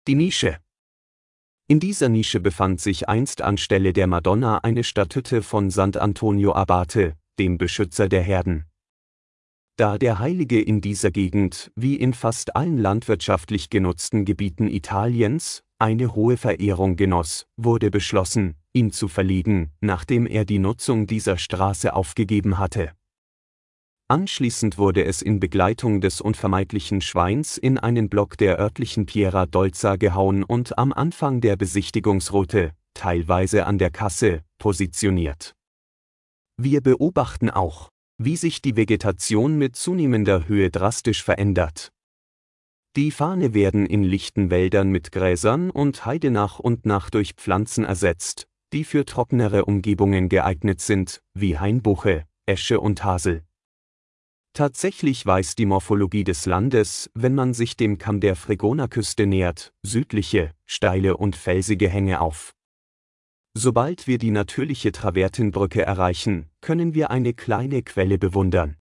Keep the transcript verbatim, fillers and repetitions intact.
Die Nische. In dieser Nische befand sich einst anstelle der Madonna eine Statue von Sant'Antonio Abate, dem Beschützer der Herden. Da der Heilige in dieser Gegend, wie in fast allen landwirtschaftlich genutzten Gebieten Italiens, eine hohe Verehrung genoss, wurde beschlossen, ihn zu verlegen, nachdem er die Nutzung dieser Straße aufgegeben hatte. Anschließend wurde es in Begleitung des unvermeidlichen Schweins in einen Block der örtlichen Piera Dolza gehauen und am Anfang der Besichtigungsroute, teilweise an der Kasse, positioniert. Wir beobachten auch, wie sich die Vegetation mit zunehmender Höhe drastisch verändert. Die Farne werden in lichten Wäldern mit Gräsern und Heide nach und nach durch Pflanzen ersetzt, die für trockenere Umgebungen geeignet sind, wie Hainbuche, Esche und Hasel. Tatsächlich weist die Morphologie des Landes, wenn man sich dem Kamm der Fregonaküste nähert, südliche, steile und felsige Hänge auf. Sobald wir die natürliche Travertinbrücke erreichen, können wir eine kleine Quelle bewundern.